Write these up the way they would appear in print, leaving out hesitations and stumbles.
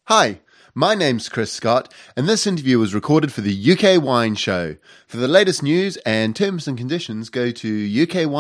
Hi, my name's Chris Scott, and this interview was recorded for the UK Wine Show. For the latest news and terms and conditions, go to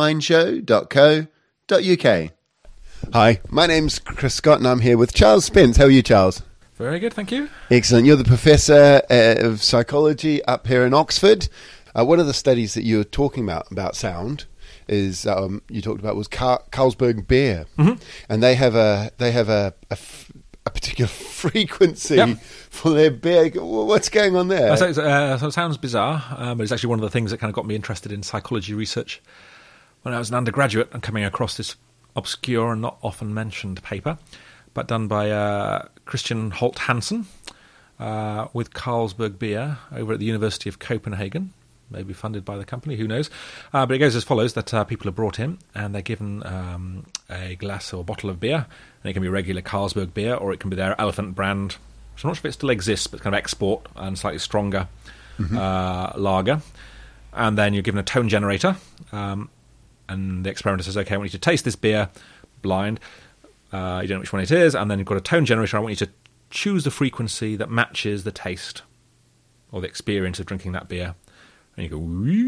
ukwineshow.co.uk. Hi, my name's Chris Scott, and I'm here with Charles Spence. How are you, Charles? Very good, thank you. Excellent. You're the Professor of Psychology up here in Oxford. One of the studies that you were talking about sound is you talked about was Carlsberg beer, and they have a particular frequency for their beer. What's going on there? So it sounds bizarre, but it's actually one of the things that kind of got me interested in psychology research when I was an undergraduate and coming across this obscure and not often mentioned paper, but done by Christian Holt Hansen with Carlsberg beer over at the University of Copenhagen. Maybe funded by the company, who knows? But it goes as follows, that people are brought in and they're given a glass or a bottle of beer, and it can be regular Carlsberg beer or it can be their Elephant brand, which I'm not sure if it still exists, but it's kind of export and slightly stronger lager. And then you're given a tone generator, and the experimenter says, okay, I want you to taste this beer blind. You don't know which one it is, and then you've got a tone generator. I want you to choose the frequency that matches the taste or the experience of drinking that beer. And you go,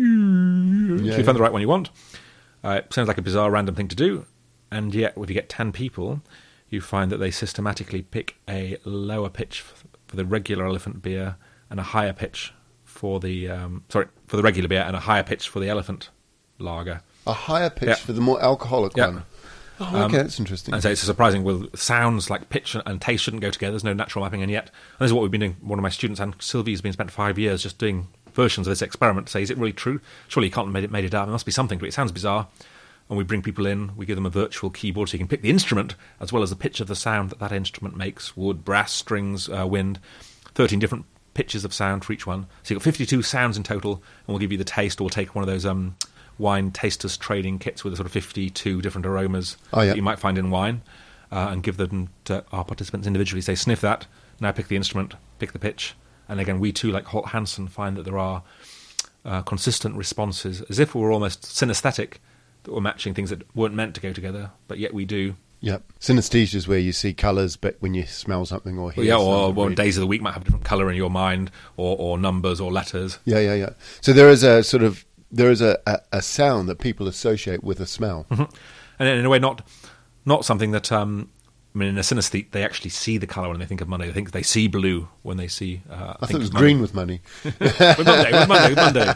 so you find the right one you want. It sounds like a bizarre, random thing to do. And yet, if you get 10 people, you find that they systematically pick a lower pitch for the regular Elephant beer and a higher pitch for the for the regular beer and a higher pitch for the Elephant lager. A higher pitch for the more alcoholic one. Oh, okay, that's interesting. And so it's surprising. Well, sounds like pitch and taste shouldn't go together. There's no natural mapping, and yet, and this is what we've been doing. One of my students, and Sylvie's been spent 5 years just doing versions of this experiment to say, is it really true? Surely you can't have made it up. There must be something to it. It sounds bizarre. And we bring people in, we give them a virtual keyboard so you can pick the instrument as well as the pitch of the sound that instrument makes: wood, brass, strings, wind. 13 different pitches of sound for each one. So you've got 52 sounds in total, and we'll give you the taste, or we'll take one of those wine tasters trading kits with sort of 52 different aromas that you might find in wine, and give them to our participants individually. Say, sniff that, now pick the instrument, pick the pitch. And again, we too, like Holt Hansen, find that there are consistent responses, as if we were almost synesthetic, that we're matching things that weren't meant to go together, but yet we do. Yep. Synesthesia is where you see colours, but when you smell something or hear something. Or days of the week might have a different colour in your mind, or numbers or letters. Yeah. So there is a sound that people associate with a smell. And in a way, not something that... I mean, in a synesthete, they actually see the colour when they think of money. They think they see blue when they see... I thought it was green with money. with Monday.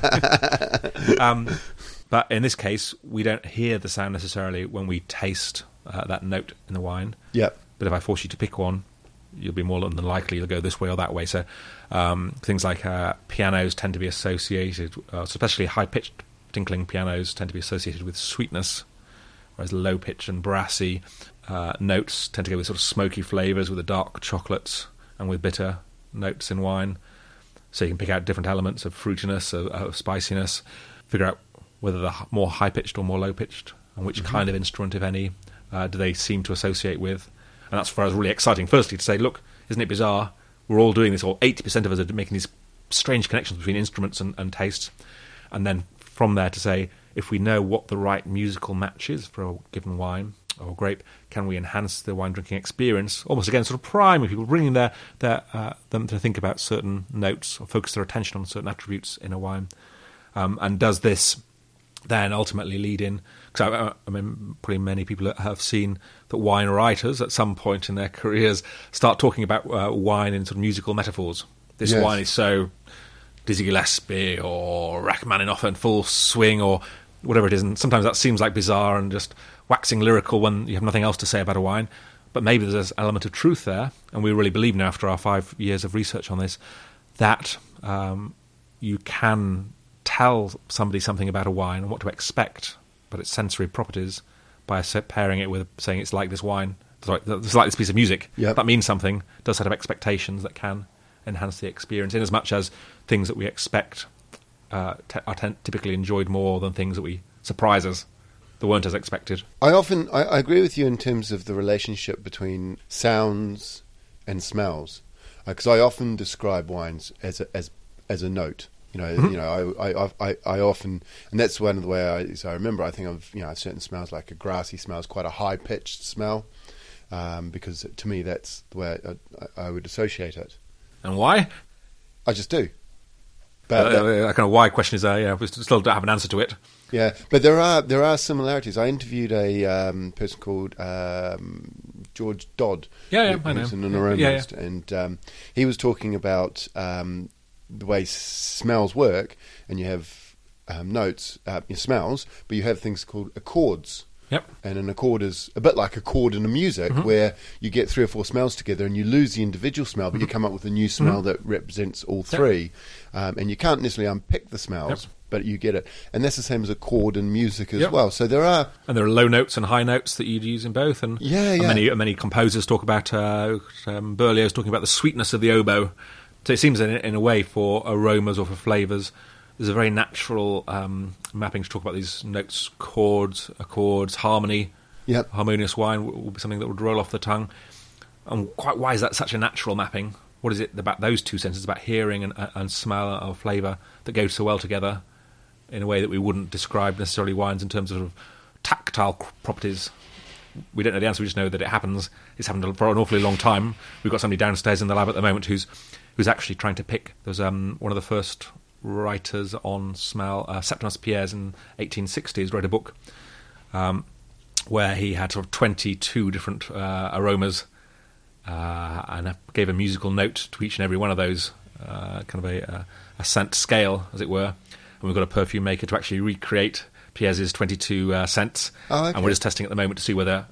But in this case, we don't hear the sound necessarily when we taste that note in the wine. Yep. But if I force you to pick one, you'll be more than likely you'll go this way or that way. So things like pianos tend to be associated, especially high-pitched tinkling pianos tend to be associated with sweetness, whereas low-pitch and brassy notes tend to go with sort of smoky flavours, with the dark chocolates and with bitter notes in wine. So you can pick out different elements of fruitiness, of spiciness, figure out whether they're more high-pitched or more low-pitched, and which kind of instrument, if any, do they seem to associate with. And that's for us really exciting, firstly, to say, look, isn't it bizarre? We're all doing this, or 80% of us are making these strange connections between instruments and tastes. And then from there to say, if we know what the right musical match is for a given wine or grape, can we enhance the wine drinking experience? Almost again, sort of priming people, bringing them to think about certain notes or focus their attention on certain attributes in a wine. And does this then ultimately lead in? Because I mean, probably many people have seen that wine writers at some point in their careers start talking about wine in sort of musical metaphors. This wine is so Dizzy Gillespie or Rachmaninoff in full swing or whatever it is, and sometimes that seems like bizarre and just waxing lyrical when you have nothing else to say about a wine. But maybe there's an element of truth there, and we really believe now, after our 5 years of research on this, that you can tell somebody something about a wine and what to expect about its sensory properties by pairing it with saying it's like this wine, it's like this piece of music. Yep. That means something, does set up expectations that can enhance the experience, in as much as things that we expect are typically enjoyed more than things that we surprise us that weren't as expected. I agree with you in terms of the relationship between sounds and smells, because I often describe wines as a note. I often, and that's one of the way I remember. I think of certain smells, like a grassy smell is quite a high pitched smell. because to me that's the way I would associate it. And why? I just do. But that kind of why question is, we still don't have an answer to it. yeah, but there are similarities. I interviewed a person called George Dodd. I know. Who's an aromatist, and he was talking about the way smells work, and you have notes, smells, but you have things called accords. Yep. And an accord is a bit like a chord in a music, where you get 3 or 4 smells together and you lose the individual smell, but you come up with a new smell that represents all 3. And you can't necessarily unpick the smells, but you get it. And that's the same as a chord in music as well. So there are low notes and high notes that you'd use in both. And many composers talk about, Berlioz's talking about the sweetness of the oboe. So it seems in a way for aromas or for flavours, there's a very natural mapping to talk about these notes, chords, accords, harmony. Yep. Harmonious wine will be something that would roll off the tongue. And why is that such a natural mapping? What is it about those two senses, about hearing and smell or flavour, that go so well together in a way that we wouldn't describe necessarily wines in terms of tactile properties? We don't know the answer, we just know that it happens. It's happened for an awfully long time. We've got somebody downstairs in the lab at the moment who's actually trying to pick. There's one of the first writers on smell, Septimus Pierres in 1860s, wrote a book where he had sort of 22 different aromas and gave a musical note to each and every one of those, kind of a scent scale, as it were. And we've got a perfume maker to actually recreate Pierres's 22 scents. Oh, okay. And we're just testing at the moment to see whether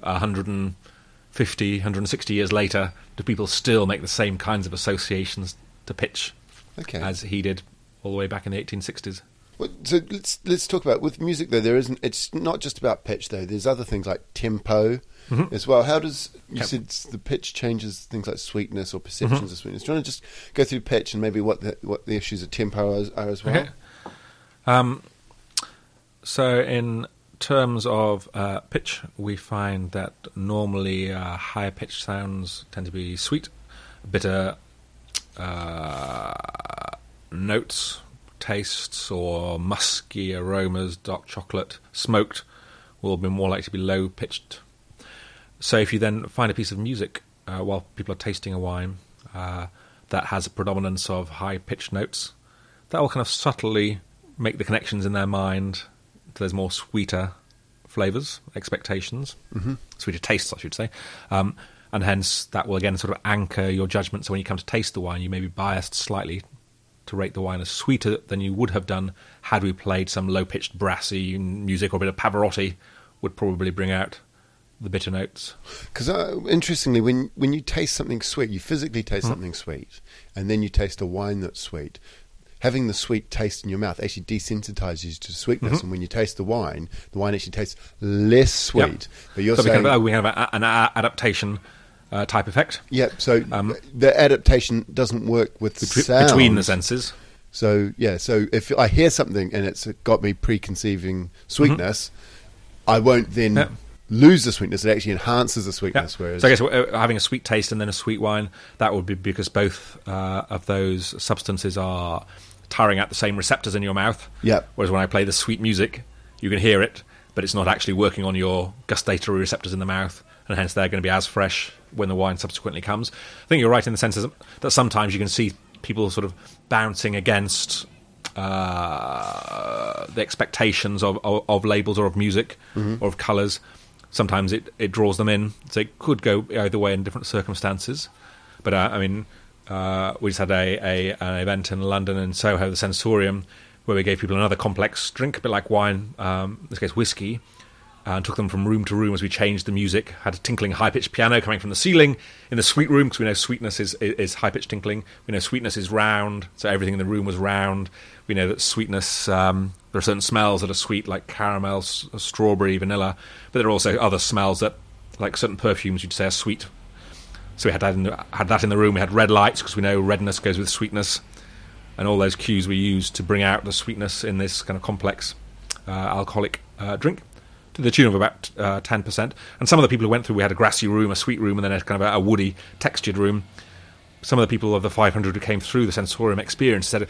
150, 160 years later, do people still make the same kinds of associations to pitch as he did all the way back in the 1860s. Well, so let's talk about, with music though, it's not just about pitch though. There's other things like tempo as well. How does you said the pitch changes things like sweetness or perceptions of sweetness? Do you want to just go through pitch and maybe what the issues of tempo are as well? Okay. So in terms of pitch, we find that normally higher pitched sounds tend to be sweet, bitter notes, tastes, or musky aromas, dark chocolate, smoked, will be more likely to be low pitched. So if you then find a piece of music while people are tasting a wine that has a predominance of high pitched notes, that will kind of subtly make the connections in their mind to those more sweeter flavours, expectations, sweeter tastes, I should say. And hence that will again sort of anchor your judgment. So when you come to taste the wine, you may be biased slightly to rate the wine as sweeter than you would have done had we played some low-pitched brassy music, or a bit of Pavarotti would probably bring out the bitter notes. Because interestingly, when you taste something sweet, you physically taste something sweet, and then you taste a wine that's sweet. Having the sweet taste in your mouth actually desensitizes you to sweetness, and when you taste the wine actually tastes less sweet. Yep. But you're saying we have an adaptation type effect. Yeah, so the adaptation doesn't work with sound. Between the senses. So, so if I hear something and it's got me preconceiving sweetness, I won't then lose the sweetness. It actually enhances the sweetness. Whereas, so I guess having a sweet taste and then a sweet wine, that would be because both of those substances are tiring out the same receptors in your mouth. Yeah. Whereas when I play the sweet music, you can hear it, but it's not actually working on your gustatory receptors in the mouth, and hence they're going to be as fresh when the wine subsequently comes. I think you're right in the sense that sometimes you can see people sort of bouncing against the expectations of labels or of music or of colours. Sometimes it draws them in, so it could go either way in different circumstances. But we just had an event in London in Soho, the Sensorium, where we gave people another complex drink, a bit like wine, in this case whiskey, and took them from room to room as we changed the music. Had a tinkling high-pitched piano coming from the ceiling in the sweet room, because we know sweetness is high-pitched tinkling. We know sweetness is round, so everything in the room was round. We know that sweetness, there are certain smells that are sweet, like caramel, strawberry, vanilla, but there are also other smells that, like certain perfumes, you'd say are sweet. So we had that in the room. We had red lights, because we know redness goes with sweetness, and all those cues we used to bring out the sweetness in this kind of complex alcoholic drink, to the tune of about 10%. And some of the people who went through, we had a grassy room, a sweet room, and then a kind of a woody, textured room. Some of the people of the 500 who came through the Sensorium experience said,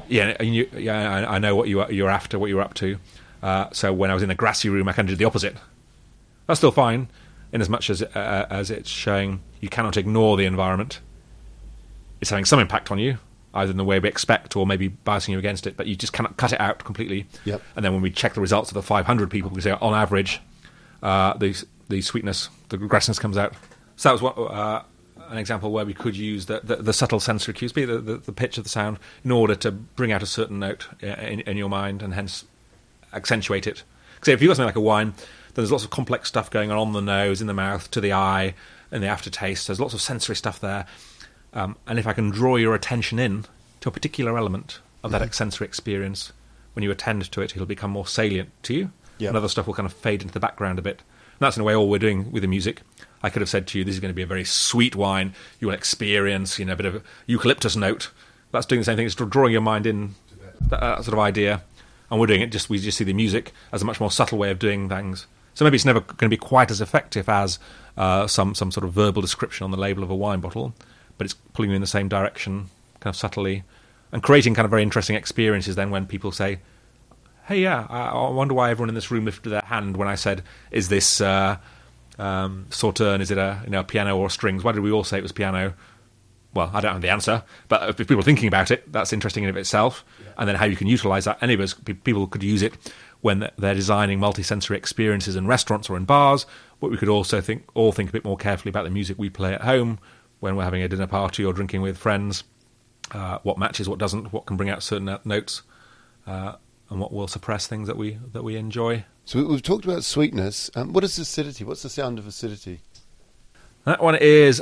I know what you're after, what you're up to. So when I was in the grassy room, I kind of did the opposite. That's still fine, in as much as it's showing you cannot ignore the environment. It's having some impact on you, either in the way we expect or maybe biasing you against it, but you just cannot cut it out completely. Yep. And then when we check the results of the 500 people, we say on average, the sweetness, the aggressiveness comes out. So that was an example where we could use the subtle sensory cues, be the pitch of the sound, in order to bring out a certain note in your mind and hence accentuate it. Because if you've got something like a wine, then there's lots of complex stuff going on the nose, in the mouth, to the eye, and the aftertaste. There's lots of sensory stuff there. And if I can draw your attention in to a particular element of that sensory experience, when you attend to it, it'll become more salient to you. Yep. And other stuff will kind of fade into the background a bit. And that's in a way all we're doing with the music. I could have said to you, this is going to be a very sweet wine. You will experience, a bit of a eucalyptus note. That's doing the same thing. It's drawing your mind in that sort of idea. And we're doing it we just see the music as a much more subtle way of doing things. So maybe it's never going to be quite as effective as some sort of verbal description on the label of a wine bottle, but it's pulling you in the same direction, kind of subtly, and creating kind of very interesting experiences then when people say, hey, yeah, I wonder why everyone in this room lifted their hand when I said, is this sauterne, is it a piano or strings? Why did we all say it was piano? Well, I don't have the answer, but if people are thinking about it, that's interesting in of itself. Yeah. And then how you can utilise that. Any of us, people could use it when they're designing multi-sensory experiences in restaurants or in bars, but we could also think a bit more carefully about the music we play at home when we're having a dinner party or drinking with friends, what matches, what doesn't, what can bring out certain notes, and what will suppress things that we enjoy. So we've talked about sweetness. What is acidity? What's the sound of acidity? That one is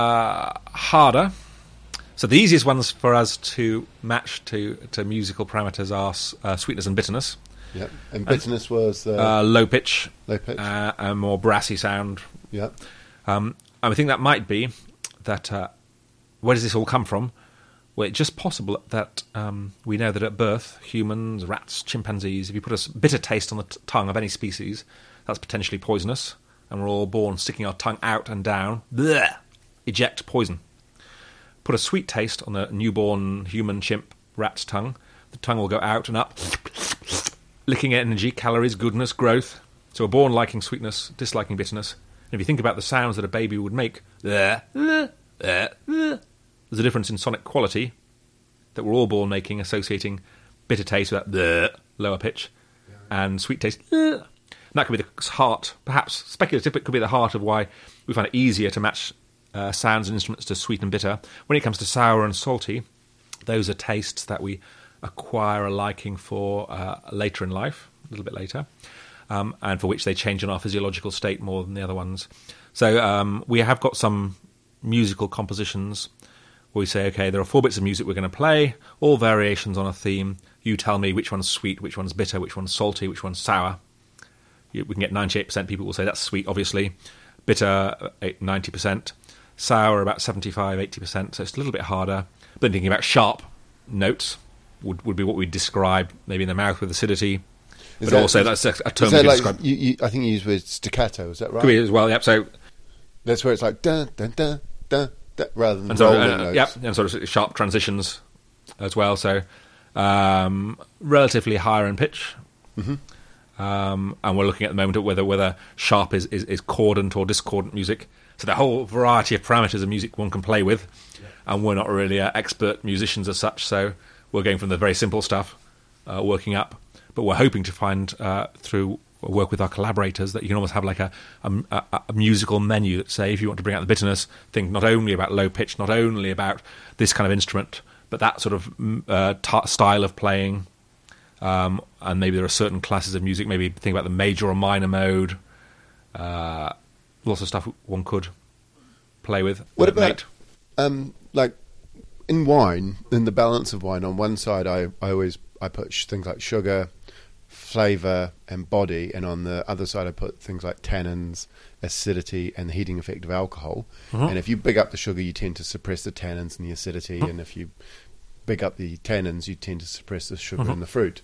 harder. So the easiest ones for us to match to musical parameters are sweetness and bitterness. Yeah, and bitterness was low pitch, a more brassy sound. Yeah, and I think that might be that. Where does this all come from? Well, it's just possible that we know that at birth, humans, rats, chimpanzees, if you put a bitter taste on the tongue of any species, that's potentially poisonous, and we're all born sticking our tongue out and down, bleh, eject poison. Put a sweet taste on the newborn human, chimp, rat's tongue, the tongue will go out and up, licking energy, calories, goodness, growth. So we're born liking sweetness, disliking bitterness. And if you think about the sounds that a baby would make, there's a difference in sonic quality that we're all born making, associating bitter taste with that lower pitch and sweet taste. And that could be the heart, perhaps speculative, but it could be the heart of why we find it easier to match sounds and instruments to sweet and bitter. When it comes to sour and salty, those are tastes that we acquire a liking for later in life, a little bit later, and for which they change in our physiological state more than the other ones. So we have got some musical compositions where we say, okay, there are 4 bits of music we're going to play, all variations on a theme. You tell me which one's sweet, which one's bitter, which one's salty, which one's sour. We can get 98% people will say that's sweet, obviously. Bitter, 90%. Sour, about 75, 80%. So it's a little bit harder. But then thinking about sharp notes would be what we'd describe maybe in the mouth with acidity. But also that's a term we describe. I think you use with staccato, is that right? Could be as well, yep. So that's where it's like dun dun dun dun, dun rather than rolling notes. Yep, and sort of sharp transitions as well. So relatively higher in pitch. Mm-hmm. And we're looking at the moment at whether sharp is cordant or discordant music. So the whole variety of parameters of music one can play with. Yeah. And we're not really expert musicians as such, so we're going from the very simple stuff, working up. But we're hoping to find, through work with our collaborators, that you can almost have like a musical menu that say, if you want to bring out the bitterness, think not only about low pitch, not only about this kind of instrument, but that sort of style of playing. And maybe there are certain classes of music, maybe think about the major or minor mode, lots of stuff one could play with. What about, like, in wine, in the balance of wine, on one side I put things like sugar, flavour and body, and on the other side I put things like tannins, acidity and the heating effect of alcohol. Mm-hmm. And if you big up the sugar, you tend to suppress the tannins and the acidity, and if you big up the tannins, you tend to suppress the sugar and the fruit.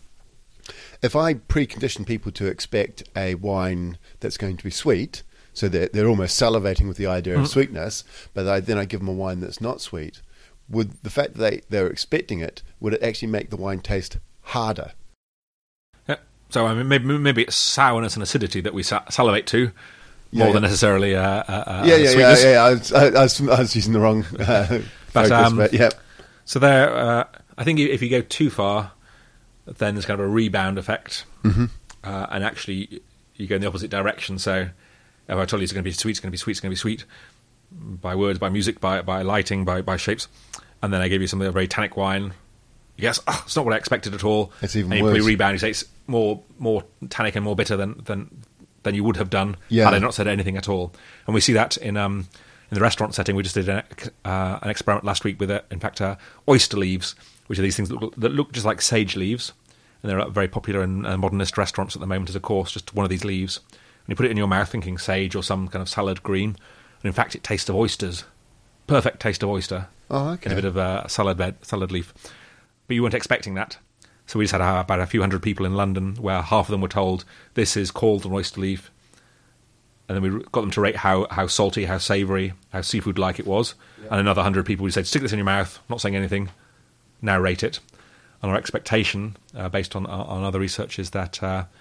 If I precondition people to expect a wine that's going to be sweet, so they're almost salivating with the idea of sweetness, but then I give them a wine that's not sweet, would the fact that they're expecting it, would it actually make the wine taste harder? Yeah. So I mean, maybe it's sourness and acidity that we salivate to, more than necessarily sweetness. I was using the wrong focus, but yeah. So there, I think if you go too far, then there's kind of a rebound effect, and actually you go in the opposite direction. So if I told you it's going to be sweet, it's going to be sweet, it's going to be sweet, by words, by music, by lighting, by shapes, and then I gave you some of the very tannic wine. Yes, it's not what I expected at all. It's even and worse. You rebound. You say it's more tannic and more bitter than you would have done had I not said anything at all. And we see that in the restaurant setting. We just did an experiment last week with, in fact, oyster leaves, which are these things that look just like sage leaves, and they're very popular in modernist restaurants at the moment as a course. Just one of these leaves, and you put it in your mouth, thinking sage or some kind of salad green, and in fact, it tastes of oysters. Perfect taste of oyster. Oh, okay. In a bit of salad leaf. But you weren't expecting that. So we just had about a few hundred people in London where half of them were told this is called an oyster leaf. And then we got them to rate how salty, how savoury, how seafood-like it was. Yeah. And another 100 people, we said, stick this in your mouth, not saying anything, now rate it. And our expectation, based on other research, is that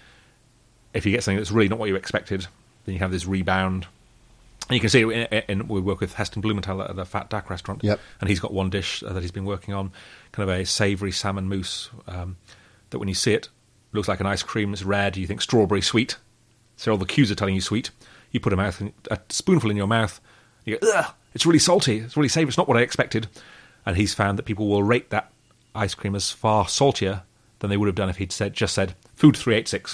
if you get something that's really not what you expected, then you have this rebound. And you can see we work with Heston Blumenthal at the Fat Duck restaurant, and he's got one dish that he's been working on, kind of a savoury salmon mousse, that when you see it, looks like an ice cream. It's red. You think strawberry sweet. So all the cues are telling you sweet. You put a spoonful in your mouth, you go, ugh, it's really salty, it's really savoury, it's not what I expected. And he's found that people will rate that ice cream as far saltier than they would have done if he'd just said, food 386.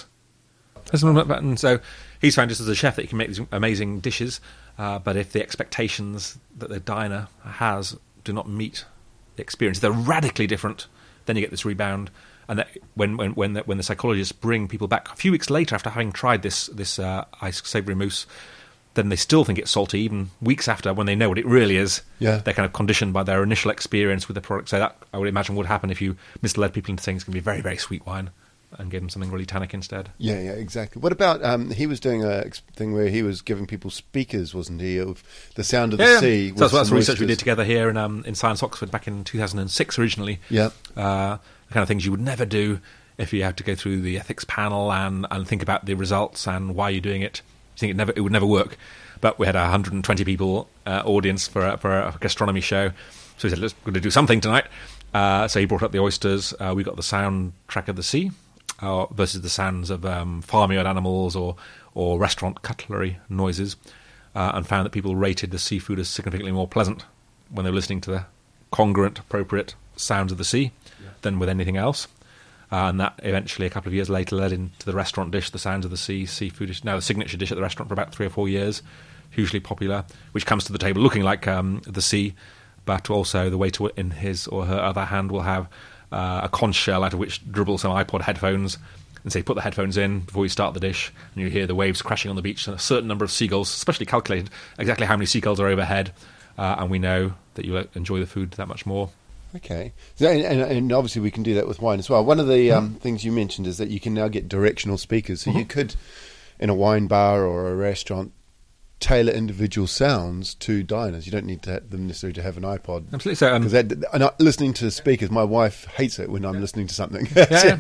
And so he's found just as a chef that you can make these amazing dishes, but if the expectations that the diner has do not meet the experience, they're radically different, then you get this rebound. And that when the psychologists bring people back a few weeks later after having tried this ice savoury mousse, then they still think it's salty even weeks after when they know what it really is. Yeah. They're kind of conditioned by their initial experience with the product. So that, I would imagine, would happen if you misled people into saying it's going to be very, very sweet wine and gave them something really tannic instead. Yeah, exactly. What about, he was doing a thing where he was giving people speakers, wasn't he, of the sound of the sea. So that's the research we did together here in Science Oxford back in 2006 originally. Yeah. The kind of things you would never do if you had to go through the ethics panel and think about the results and why you're doing it. You think it would never work. But we had a 120 people audience for a gastronomy show. So he said, we're going to do something tonight. So he brought up the oysters. We got the soundtrack of the sea versus the sounds of farmyard animals or restaurant cutlery noises, and found that people rated the seafood as significantly more pleasant when they were listening to the congruent, appropriate sounds of the sea than with anything else. And that eventually, a couple of years later, led into the restaurant dish, the sounds of the sea, seafood dish, now the signature dish at the restaurant for about 3 or 4 years, hugely popular, which comes to the table looking like the sea, but also the waiter in his or her other hand will have a conch shell out of which dribble some iPod headphones, and say, put the headphones in before you start the dish, and you hear the waves crashing on the beach, and a certain number of seagulls, especially calculated exactly how many seagulls are overhead, and we know that you'll enjoy the food that much more. Okay. So, and obviously we can do that with wine as well. One of the things you mentioned is that you can now get directional speakers. So you could, in a wine bar or a restaurant, tailor individual sounds to diners. You don't need them necessarily to have an iPod. Absolutely. So, because listening to speakers, my wife hates it when I'm listening to something. Yeah.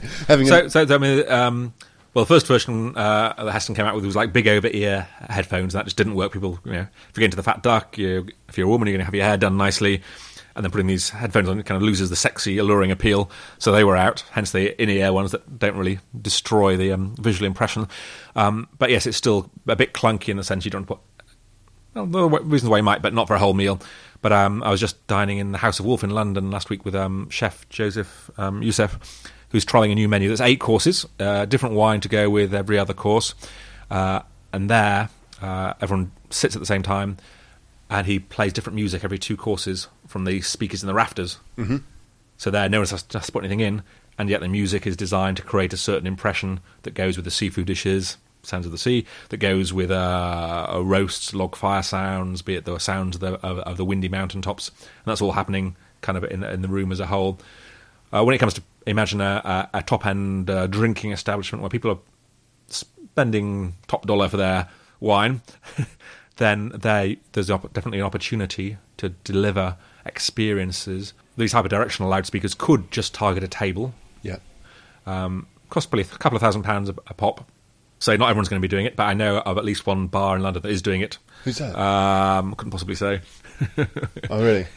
Well, the first version that Heston came out with was like big over-ear headphones. That just didn't work. People, if you get into the Fat Duck, if you're a woman, you're going to have your hair done nicely. And then putting these headphones on, it kind of loses the sexy, alluring appeal. So they were out, hence the in-ear ones that don't really destroy the visual impression. But yes, it's still a bit clunky in the sense you don't put... Well, there are reasons why you might, but not for a whole meal. But I was just dining in the House of Wolf in London last week with Chef Joseph Youssef, who's trialling a new menu. There's 8 courses, different wine to go with every other course. And there, everyone sits at the same time, and he plays different music every 2 courses from the speakers in the rafters. Mm-hmm. So there, no one has to put anything in, and yet the music is designed to create a certain impression that goes with the seafood dishes, sounds of the sea, that goes with roasts, log fire sounds, be it the sounds of the windy mountaintops, and that's all happening kind of in the room as a whole. When it comes to imagine a top-end drinking establishment where people are spending top dollar for their wine, then there's definitely an opportunity to deliver experiences. These hyperdirectional loudspeakers could just target a table. Yeah. Cost probably a couple of £1,000 a pop. So not everyone's going to be doing it, but I know of at least one bar in London that is doing it. Who's that? Couldn't possibly say. Oh, really?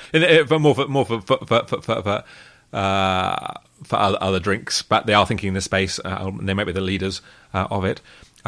For other drinks, but they are thinking in this space. They might be the leaders of it.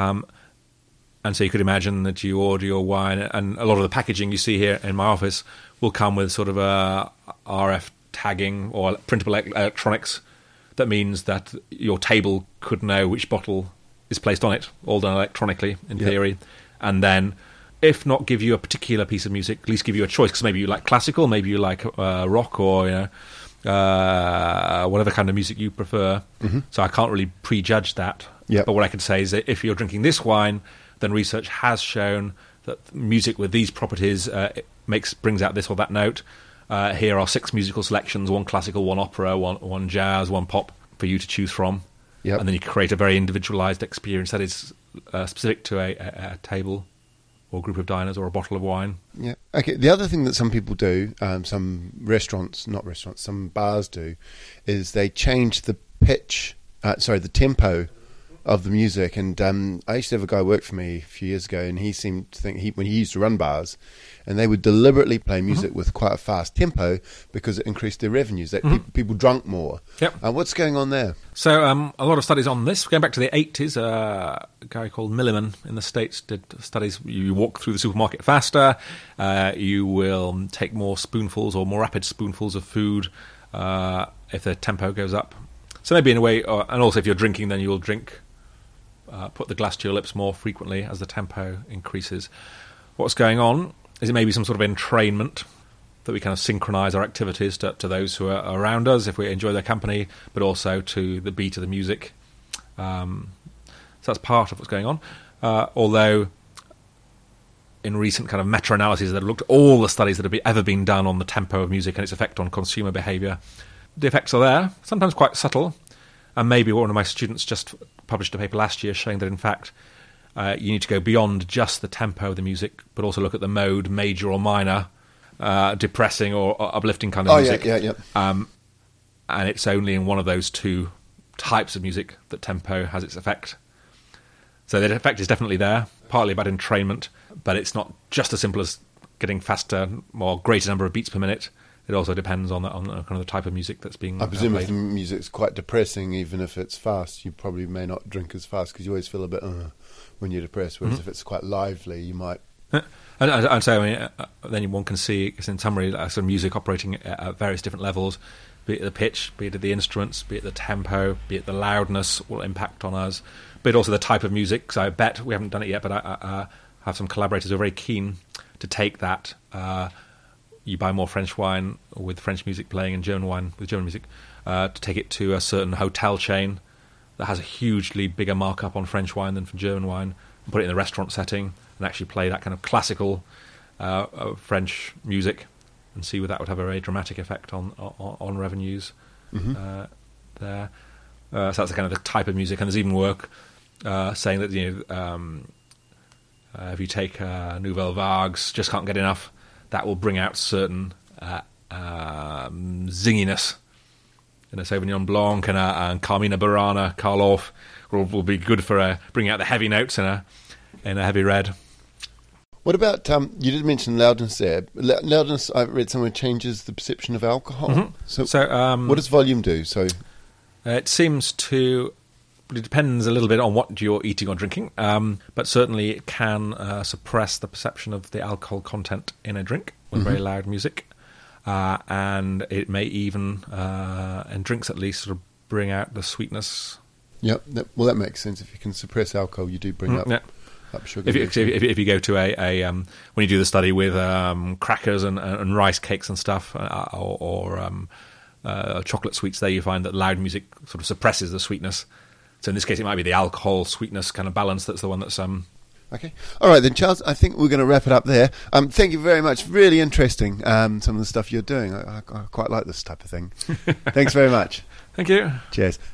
And so you could imagine that you order your wine, and a lot of the packaging you see here in my office will come with sort of a RF tagging or printable electronics. That means that your table could know which bottle is placed on it, all done electronically in theory, and then, if not give you a particular piece of music, at least give you a choice, because maybe you like classical, maybe you like rock, or whatever kind of music you prefer. Mm-hmm. So I can't really prejudge that. Yep. But what I could say is that if you're drinking this wine, then research has shown that music with these properties brings out this or that note. Here are 6 musical selections: 1 classical, 1 opera, one jazz, 1 pop for you to choose from. Yep. And then you create a very individualised experience that is specific to a table or group of diners or a bottle of wine. Yeah. Okay. The other thing that some people do, some bars do, is they change the pitch, the tempo of the music. And I used to have a guy work for me a few years ago, and he seemed to think when he used to run bars, and they would deliberately play music with quite a fast tempo because it increased their revenues. That people drunk more. Yep. What's going on there? So a lot of studies on this. Going back to the 80s, a guy called Milliman in the States did studies. You walk through the supermarket faster, you will take more spoonfuls or more rapid spoonfuls of food if the tempo goes up. So maybe in a way, and also if you're drinking, then you will drink, put the glass to your lips more frequently as the tempo increases. What's going on is it may be some sort of entrainment that we kind of synchronise our activities to those who are around us if we enjoy their company, but also to the beat of the music. So that's part of what's going on. Although in recent kind of meta-analyses that have looked at all the studies that have ever been done on the tempo of music and its effect on consumer behaviour, the effects are there, sometimes quite subtle. And maybe one of my students just published a paper last year showing that, in fact, you need to go beyond just the tempo of the music, but also look at the mode, major or minor, depressing or uplifting kind of music. And it's only in one of those 2 types of music that tempo has its effect. So the effect is definitely there, partly about entrainment, but it's not just as simple as getting faster or greater number of beats per minute. It also depends on kind of the type of music that's being I presume played. if the music's quite depressing, even if it's fast, you probably may not drink as fast because you always feel a bit when you're depressed, whereas if it's quite lively, you might... And so then one can see, in summary, some music operating at various different levels, be it the pitch, be it the instruments, be it the tempo, be it the loudness will impact on us, but also the type of music. So I bet, we haven't done it yet, but I have some collaborators who are very keen to take that... you buy more French wine with French music playing and German wine with German music, to take it to a certain hotel chain that has a hugely bigger markup on French wine than for German wine, and put it in the restaurant setting and actually play that kind of classical French music and see whether that would have a very dramatic effect on revenues there. So that's the kind of the type of music. And there's even work saying that if you take Nouvelle Vagues, Just Can't Get Enough, that will bring out certain zinginess. Sauvignon Blanc and Carmina Burana, Karloff will be good for bringing out the heavy notes in a heavy red. What about, you did mention loudness there. Loudness, I've read somewhere, changes the perception of alcohol. Mm-hmm. So what does volume do? So it seems to... It depends a little bit on what you're eating or drinking, but certainly it can suppress the perception of the alcohol content in a drink with very loud music. And it may even, in drinks at least, sort of bring out the sweetness. Yep. Well, that makes sense. If you can suppress alcohol, you do bring up sugar. If you go to when you do the study with crackers and rice cakes and stuff, or chocolate sweets, there you find that loud music sort of suppresses the sweetness. So in this case, it might be the alcohol sweetness kind of balance that's the one that's... Okay. All right then, Charles, I think we're going to wrap it up there. Thank you very much. Really interesting, some of the stuff you're doing. I quite like this type of thing. Thanks very much. Thank you. Cheers.